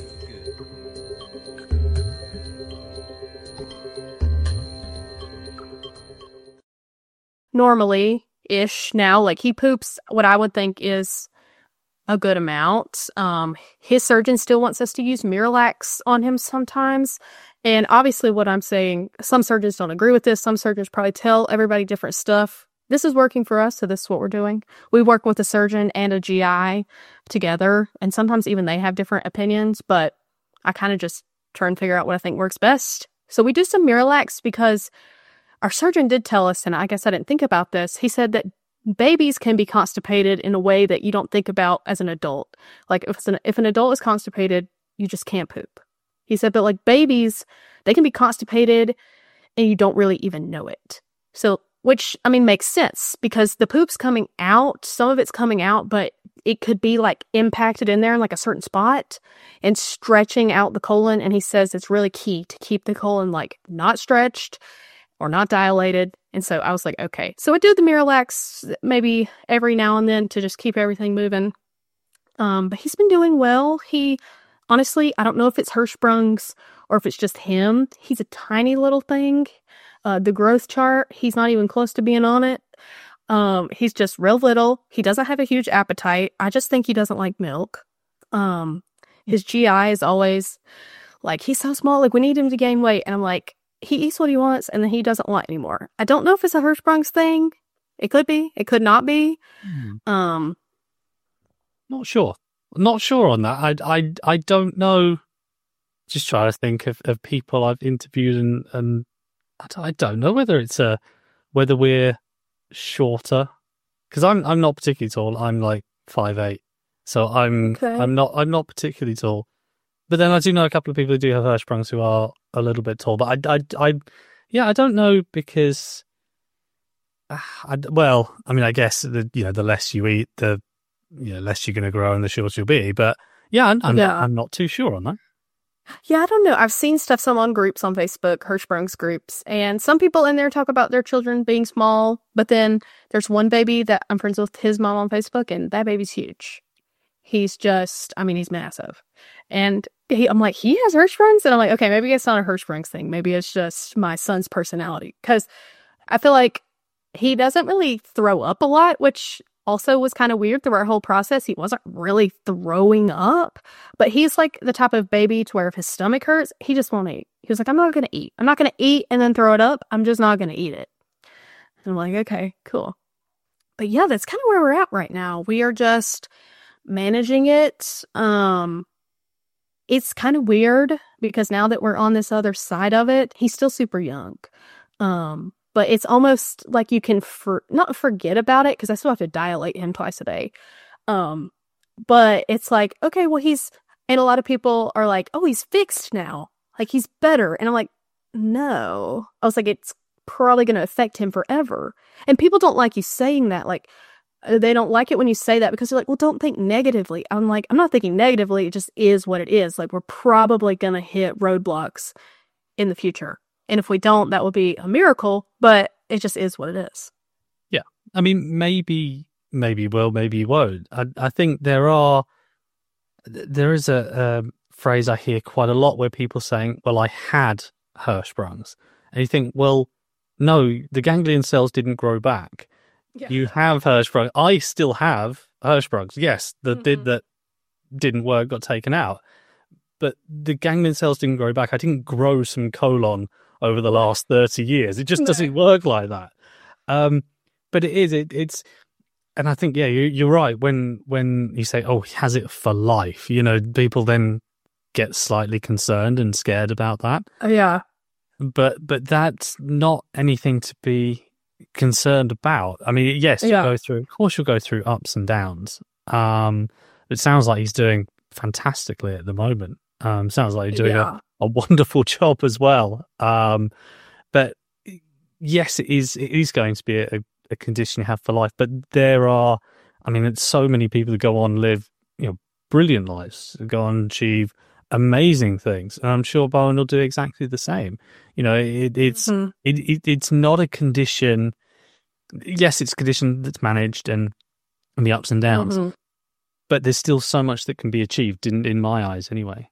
S3: Normally ish now, like he poops what I would think is a good amount. Um, his surgeon still wants us to use Miralax on him sometimes. And obviously what I'm saying, some surgeons don't agree with this. Some surgeons probably tell everybody different stuff. This is working for us, so this is what we're doing. We work with a surgeon and a G I together, and sometimes even they have different opinions, but I kind of just try and figure out what I think works best. So we do some Miralax because our surgeon did tell us, and I guess I didn't think about this, he said that babies can be constipated in a way that you don't think about as an adult. Like if, it's an, if an adult is constipated, you just can't poop. He said, but like babies, they can be constipated and you don't really even know it. So, which, I mean, makes sense because the poop's coming out, some of it's coming out, but it could be like impacted in there in like a certain spot and stretching out the colon. And he says it's really key to keep the colon like not stretched or not dilated. And so I was like, okay. So I do the Miralax maybe every now and then to just keep everything moving. Um, but he's been doing well. He, honestly, I don't know if it's Hirschsprung's or if it's just him. He's a tiny little thing. Uh, the growth chart, he's not even close to being on it. Um, he's just real little. He doesn't have a huge appetite. I just think he doesn't like milk. Um, his G I is always like, he's so small, like we need him to gain weight. And I'm like, he eats what he wants and then he doesn't want anymore. I don't know if it's a Hirschsprung's thing. It could be. It could not be.
S2: Hmm.
S3: Um,
S2: Not sure. Not sure on that. I, I, I don't know. Just trying to think of, of people I've interviewed and, and I, don't, I don't know whether it's a, whether we're shorter. Because I'm, I'm not particularly tall. I'm like five eight. So I'm,
S3: Okay.
S2: I'm not, I'm not particularly tall. But then I do know a couple of people who do have Hirschsprungs who are a little bit tall. But I, I, I yeah, I don't know because, uh, I, well, I mean, I guess the you know the less you eat, the you know less you're going to grow and the shorter you'll be. But yeah, I'm, I'm,
S3: Yeah.
S2: I'm not too sure on that.
S3: Yeah, I don't know. I've seen stuff, some on groups on Facebook, Hirschsprung's groups, and some people in there talk about their children being small, but then there's one baby that I'm friends with his mom on Facebook, and that baby's huge. He's just, I mean, he's massive. And he, I'm like, he has Hirschsprung's? And I'm like, okay, maybe it's not a Hirschsprung's thing. Maybe it's just my son's personality. Because I feel like he doesn't really throw up a lot, which also was kind of weird through our whole process. He wasn't really throwing up, but he's like the type of baby to where if his stomach hurts, he just won't eat. He was like, I'm not going to eat. I'm not going to eat and then throw it up. I'm just not going to eat it. And I'm like, okay, cool. But yeah, that's kind of where we're at right now. We are just managing it. Um, it's kind of weird because now that we're on this other side of it, he's still super young. Um, But it's almost like you can for, not forget about it because I still have to dilate him twice a day. Um, but it's like, okay, well, he's, and a lot of people are like, oh, he's fixed now. Like he's better. And I'm like, no. I was like, it's probably going to affect him forever. And people don't like you saying that. Like they don't like it when you say that because they're like, well, don't think negatively. I'm like, I'm not thinking negatively. It just is what it is. Like we're probably going to hit roadblocks in the future. And if we don't, that would be a miracle, but it just is what it is.
S2: Yeah. I mean, maybe, maybe you will, maybe you won't. I, I think there are, there is a, a phrase I hear quite a lot where people saying, well, I had Hirschsprung's. And you think, well, no, the ganglion cells didn't grow back.
S3: Yeah.
S2: You have Hirschsprung. I still have Hirschsprung's. Yes, the
S3: Mm-hmm.
S2: did that didn't work, got taken out. But the ganglion cells didn't grow back. I didn't grow some colon over the last thirty years. It just
S3: No.
S2: doesn't work like that. Um, but it is, it, it's, and I think, yeah, you, you're right. When, when you say, oh, he has it for life, you know, people then get slightly concerned and scared about that.
S3: Oh, yeah.
S2: But, but that's not anything to be concerned about. I mean, yes,
S3: Yeah.
S2: you go through, of course, you'll go through ups and downs. Um, it sounds like he's doing fantastically at the moment. Um, sounds like he's doing
S3: Yeah.
S2: a, a wonderful job as well. Um, but yes, it is, it is going to be a, a condition you have for life. But there are, I mean, it's so many people that go on and live, you know, brilliant lives, go on and achieve amazing things, and I'm sure Bowen will do exactly the same. You know, it, it's
S3: Mhm.
S2: it, it it's not a condition. Yes, it's a condition that's managed and, and the ups and downs,
S3: Mhm.
S2: but there's still so much that can be achieved in in my eyes, anyway.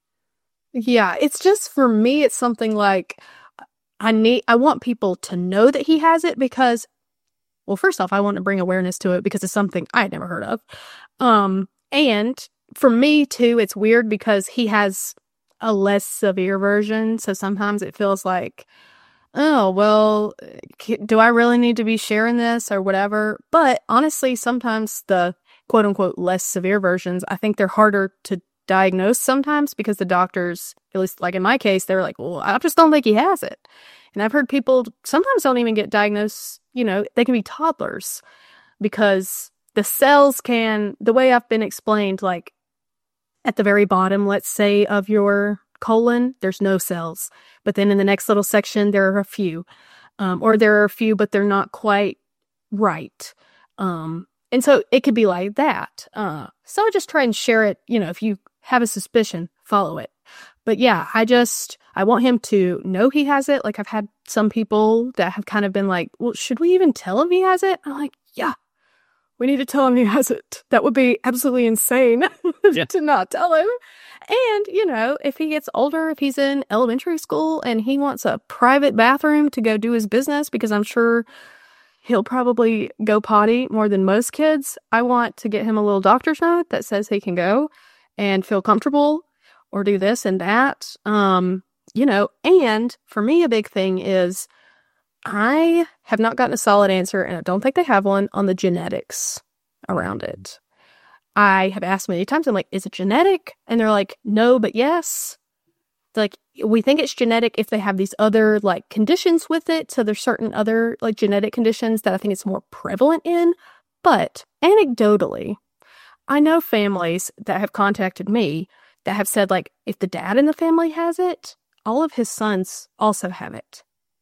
S3: Yeah, it's just for me, it's something like I need, I want people to know that he has it because, well, first off, I want to bring awareness to it because it's something I had never heard of. Um, and for me too, it's weird because he has a less severe version. So sometimes it feels like, oh, well, c- do I really need to be sharing this or whatever? But honestly, sometimes the quote unquote less severe versions, I think they're harder to diagnose sometimes because the doctors, at least like in my case, they're like, well, I just don't think he has it. And I've heard people sometimes don't even get diagnosed, you know, they can be toddlers because the cells can, the way I've been explained, like at the very bottom, let's say, of your colon, there's no cells. But then in the next little section, there are a few. Um, or there are a few, but they're not quite right. Um, and so it could be like that. Uh, so I just try and share it. You know, if you have a suspicion, follow it. But yeah, I just, I want him to know he has it. Like I've had some people that have kind of been like, well, should we even tell him he has it? I'm like, yeah, we need to tell him he has it. That would be absolutely insane
S2: Yeah.
S3: to not tell him. And, you know, if he gets older, if he's in elementary school and he wants a private bathroom to go do his business, because I'm sure he'll probably go potty more than most kids, I want to get him a little doctor's note that says he can go and feel comfortable or do this and that. Um, you know, and for me, a big thing is I have not gotten a solid answer, and I don't think they have one, on the genetics around it. I have asked many times, I'm like, is it genetic? And they're like, no, but yes. They're like, we think it's genetic if they have these other like conditions with it. So there's certain other like genetic conditions that I think it's more prevalent in. But anecdotally, I know families that have contacted me that have said, like, if the dad in the family has it, all of his sons also have it.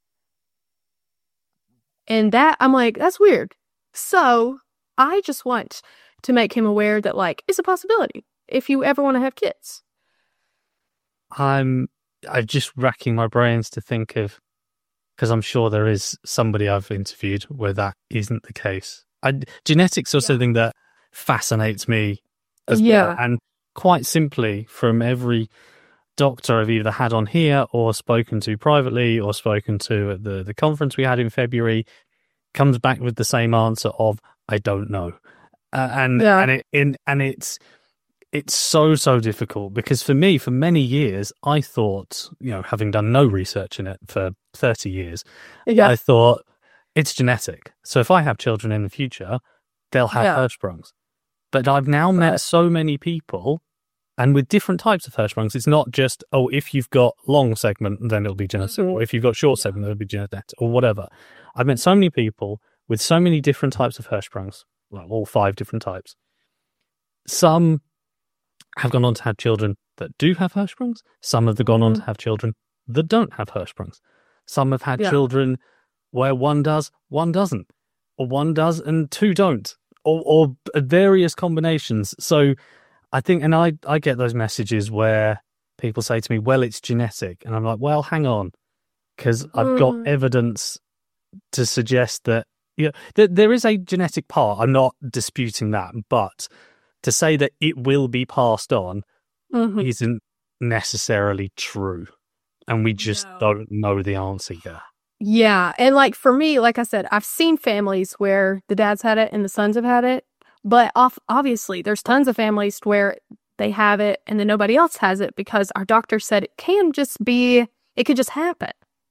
S3: And that, I'm like, that's weird. So I just want to make him aware that, like, it's a possibility if you ever want to have kids.
S2: I'm I'm just racking my brains to think of, because I'm sure there is somebody I've interviewed where that isn't the case. I, genetics are
S3: Yeah.
S2: something that fascinates me as
S3: Yeah.
S2: well. And quite simply, from every doctor I've either had on here or spoken to privately or spoken to at the, the conference we had in February, comes back with the same answer of, I don't know. Uh, and
S3: Yeah.
S2: and it in and it's it's so so difficult, because for me, for many years, I thought, you know, having done no research in it for thirty years,
S3: Yeah.
S2: I thought it's genetic. So if I have children in the future, they'll have
S3: Yeah.
S2: Hirschsprungs. But I've now met
S3: Right.
S2: so many people, and with different types of Hirschsprungs, it's not just, oh, if you've got long segment, then it'll be genetic,
S3: Mhm.
S2: or if you've got short segment, then it'll be genetic, or whatever. I've met so many people with so many different types of Hirschsprungs, well, all five different types. Some have gone on to have children that do have Hirschsprungs. Some have gone on to have children that don't have Hirschsprungs. Some have had
S3: Yeah.
S2: children where one does, one doesn't, or one does and two don't, or, or various combinations. So I think, and I, I get those messages where people say to me, well, it's genetic. And I'm like, well, hang on, because I've got
S3: Mm.
S2: evidence to suggest that, yeah, th- there is a genetic part. I'm not disputing that, but to say that it will be passed on
S3: Mhm.
S2: isn't necessarily true. And we just
S3: No.
S2: don't know the answer yet.
S3: Yeah. And like for me, like I said, I've seen families where the dads had it and the sons have had it. But off, obviously, there's tons of families where they have it and then nobody else has it because our doctor said it can just be, it could just happen.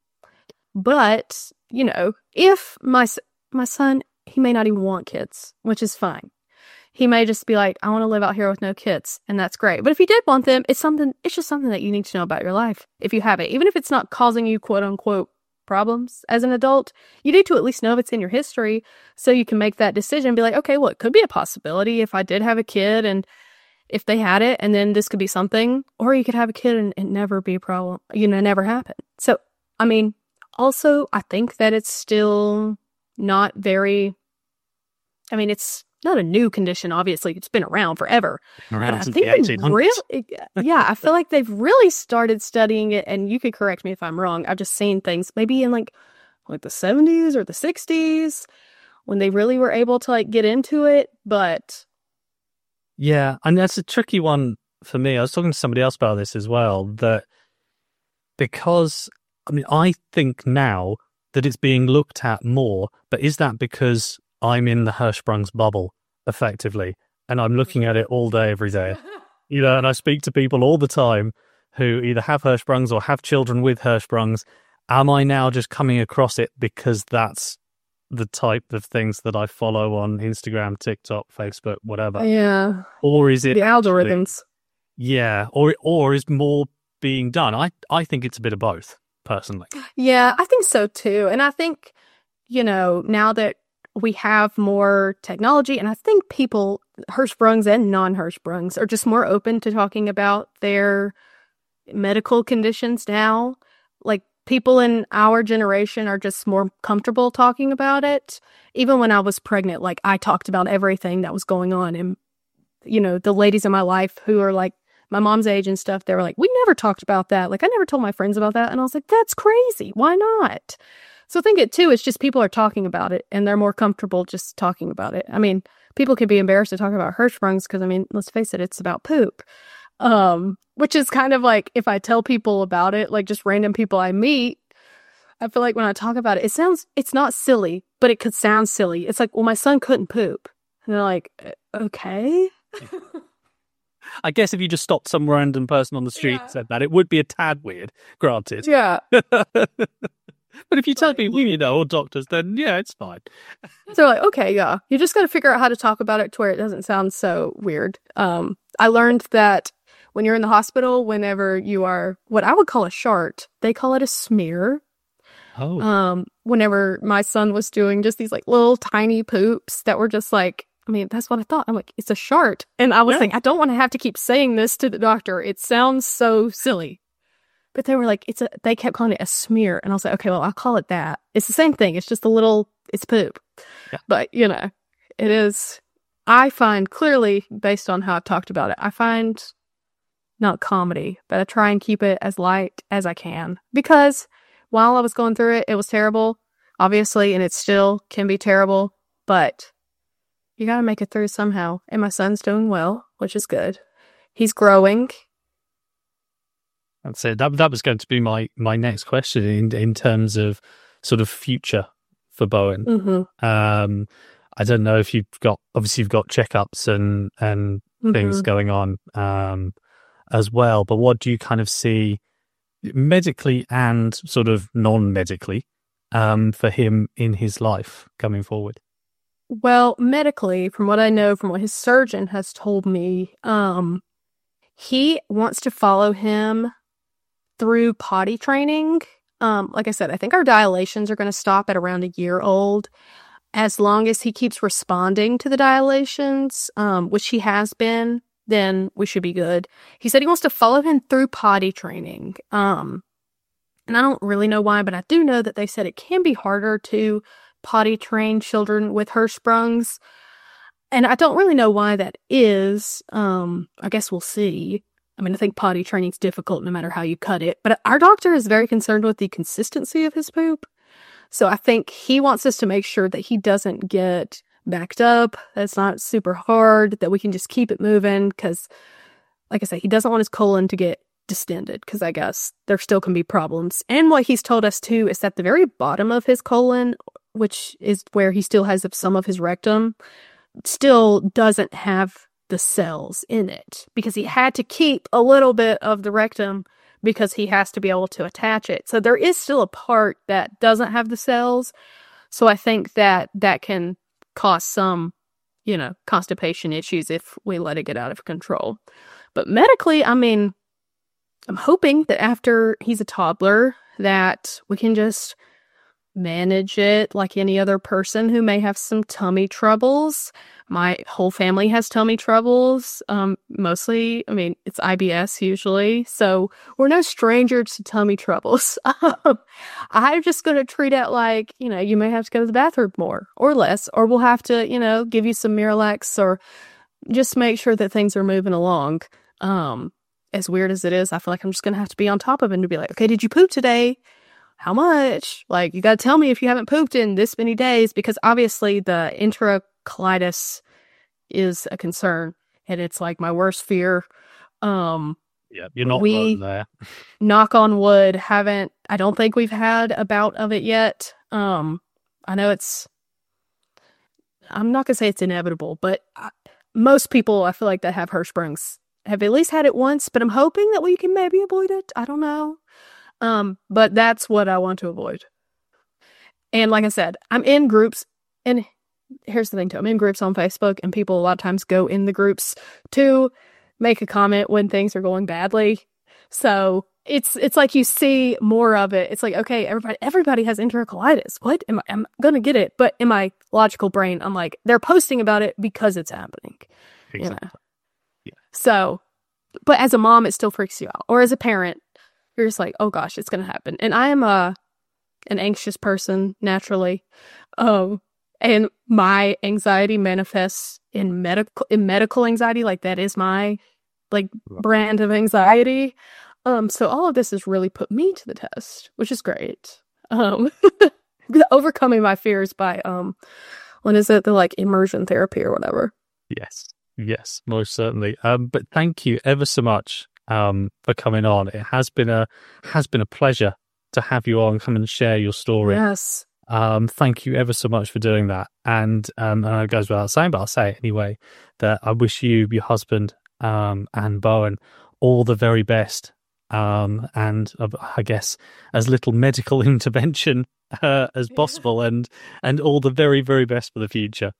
S3: But, you know, if my, s- my son, he may not even want kids, which is fine. He may just be like, I want to live out here with no kids, and that's great. But if you did want them, it's something, it's just something that you need to know about your life if you have it. Even if it's not causing you, quote unquote, problems as an adult, you need to at least know if it's in your history so you can make that decision. Be like, okay, well, it could be a possibility if I did have a kid and if they had it, and then this could be something, or you could have a kid and it never be a problem, you know, never happen. So, I mean, also, I think that it's still not very, I mean, it's not a new condition, obviously. It's been around forever.
S2: Around
S3: but
S2: since
S3: I think
S2: the eighteen hundreds.
S3: Really, yeah, I feel like they've really started studying it, and you could correct me if I'm wrong. I've just seen things maybe in like like the seventies or the sixties when they really were able to like get into it, but
S2: yeah, and that's a tricky one for me. I was talking to somebody else about this as well, that because, I mean, I think now that it's being looked at more, but is that because I'm in the Hirschsprung's bubble, effectively, and I'm looking at it all day, every day? You know, and I speak to people all the time who either have Hirschsprung's or have children with Hirschsprung's. Am I now just coming across it because that's the type of things that I follow on Instagram, TikTok, Facebook, whatever?
S3: yeah,
S2: Or is it
S3: the
S2: actually-
S3: algorithms.
S2: yeah, or or is more being done? I, I think it's a bit of both, personally.
S3: Yeah, I think so too. And I think, you know, now that we have more technology, and I think people, Hirschsprungs and non-Hirschsprungs, are just more open to talking about their medical conditions now. Like, people in our generation are just more comfortable talking about it. Even when I was pregnant, like, I talked about everything that was going on. And, you know, the ladies in my life who are like my mom's age and stuff, they were like, we never talked about that. Like, I never told my friends about that. And I was like, that's crazy. Why not? So I think it too, it's just people are talking about it and they're more comfortable just talking about it. I mean, people can be embarrassed to talk about Hirschsprung's because, I mean, let's face it, it's about poop. Um, which is kind of like, if I tell people about it, like just random people I meet, I feel like when I talk about it, it sounds, it's not silly, but it could sound silly. It's like, well, my son couldn't poop. And they're like, okay.
S2: I guess if you just stopped some random person on the street
S3: Yeah.
S2: and said that, it would be a tad weird, granted.
S3: Yeah.
S2: But if you tell people, you know, or doctors, then yeah, it's fine.
S3: So like, okay, yeah, you just got to figure out how to talk about it to where it doesn't sound so weird. Um, I learned that when you're in the hospital, whenever you are what I would call a shart, they call it a smear.
S2: Oh.
S3: Um, whenever my son was doing just these like little tiny poops that were just like, I mean, that's what I thought. I'm like, it's a shart. And I was
S2: Yeah.
S3: saying, I don't want to have to keep saying this to the doctor. It sounds so silly. But they were like, it's a, they kept calling it a smear. And I was like, okay, well, I'll call it that. It's the same thing. It's just a little, it's poop.
S2: Yeah.
S3: But, you know, it is, I find clearly, based on how I've talked about it, I find not comedy, but I try and keep it as light as I can. Because while I was going through it, it was terrible, obviously, and it still can be terrible. But you got to make it through somehow. And my son's doing well, which is good. He's growing.
S2: That's it. That that was going to be my, my next question in in terms of sort of future for Bowen.
S3: Mm-hmm.
S2: Um, I don't know if you've got, obviously you've got checkups and and things
S3: Mm-hmm.
S2: going on um, as well. But what do you kind of see medically and sort of non-medically um, for him in his life coming forward?
S3: Well, medically, from what I know, from what his surgeon has told me, um, he wants to follow him through potty training. Um, like I said, I think our dilations are going to stop at around a year old. As long as he keeps responding to the dilations, um, which he has been, then we should be good. He said he wants to follow him through potty training. Um, and I don't really know why, but I do know that they said it can be harder to potty train children with Hirschsprung's. And I don't really know why that is. Um, I guess we'll see. I mean, I think potty training is difficult no matter how you cut it. But our doctor is very concerned with the consistency of his poop. So I think he wants us to make sure that he doesn't get backed up, that's not super hard, that we can just keep it moving. Because, like I said, he doesn't want his colon to get distended, because I guess there still can be problems. And what he's told us, too, is that the very bottom of his colon, which is where he still has some of his rectum, still doesn't have the cells in it, because he had to keep a little bit of the rectum because he has to be able to attach it. So there is still a part that doesn't have the cells. So I think that that can cause some, you know, constipation issues if we let it get out of control. But medically, I mean, I'm hoping that after he's a toddler that we can just manage it like any other person who may have some tummy troubles. My whole family has tummy troubles. Um, mostly, I mean, it's I B S usually. So we're no strangers to tummy troubles. I'm just going to treat it like, you know, you may have to go to the bathroom more or less, or we'll have to, you know, give you some Miralax or just make sure that things are moving along. Um, as weird as it is, I feel like I'm just going to have to be on top of it and be like, okay, did you poop today? How much? Like, you got to tell me if you haven't pooped in this many days, because obviously the enterocolitis is a concern, and it's like my worst fear. Um,
S2: yeah, you're not
S3: we,
S2: wrong there.
S3: knock on wood, haven't, I don't think we've had a bout of it yet. Um, I know it's, I'm not going to say it's inevitable, but I, most people, I feel like that have Hirschsprung's have at least had it once, but I'm hoping that we can maybe avoid it. I don't know. Um, but that's what I want to avoid. And like I said, I'm in groups, and here's the thing too, I'm in groups on Facebook, and people a lot of times go in the groups to make a comment when things are going badly. So it's it's like you see more of it. It's like, okay, everybody everybody has enterocolitis. What? Am I, I'm gonna get it. But in my logical brain, I'm like, they're posting about it because it's happening.
S2: Exactly.
S3: You know?
S2: Yeah.
S3: So, but as a mom, it still freaks you out. Or as a parent, you're just like, oh gosh, it's going to happen. And I am a, an anxious person naturally. Um, and my anxiety manifests in medical, in medical anxiety. Like, that is my, like, brand of anxiety. Um, so all of this has really put me to the test, which is great. Um, overcoming my fears by, um, what is it? The, like, immersion therapy or whatever.
S2: Yes. Yes, most certainly. Um, but thank you ever so much um, for coming on. It has been a has been a pleasure to have you on, come and share your story.
S3: Yes.
S2: Um, thank you ever so much for doing that. And um, and it goes without saying, but I'll say it anyway, that I wish you, your husband, um, and Bowen all the very best. Um, and uh, I guess as little medical intervention uh, as possible, and and all the very, very best for the future.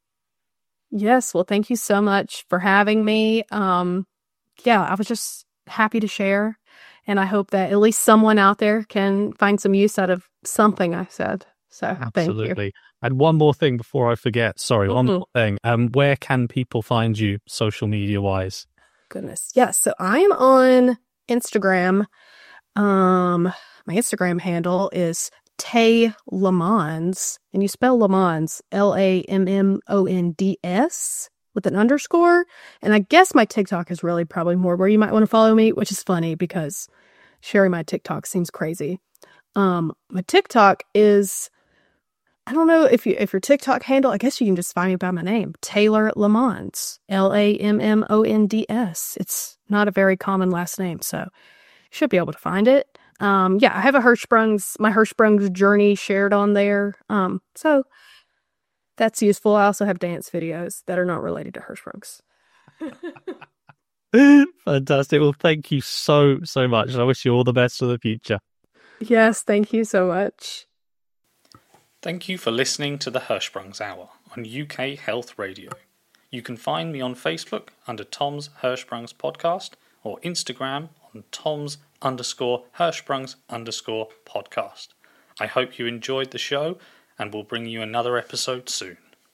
S3: Yes, well, thank you so much for having me. Um, yeah, I was just happy to share, and I hope that at least someone out there can find some use out of something I said. So,
S2: absolutely.
S3: Thank you.
S2: And one more thing before I forget. Sorry,
S3: Mm-hmm.
S2: one more thing. Um, where can people find you, social media wise?
S3: Goodness, yes. So I am on Instagram. Um, my Instagram handle is Tay Lammonds, and you spell Lammonds L A M M O N D S with an underscore. And I guess my TikTok is really probably more where you might want to follow me, which is funny because sharing my TikTok seems crazy. Um, my TikTok is, I don't know if you if your TikTok handle, I guess you can just find me by my name, Taylor Lammonds, L A M M O N D S. It's not a very common last name, so you should be able to find it. Um, yeah, I have a Hirschsprung's, my Hirschsprung's journey shared on there. Um, so that's useful. I also have dance videos that are not related to Hirschsprung's.
S2: Fantastic. Well, thank you so, so much. I wish you all the best for the future.
S3: Yes, thank you so much.
S1: Thank you for listening to the Hirschsprung's Hour on U K Health Radio. You can find me on Facebook under Tom's Hirschsprung's Podcast, or Instagram on Tom's underscore Hirschsprung's underscore podcast. I hope you enjoyed the show, and we'll bring you another episode soon.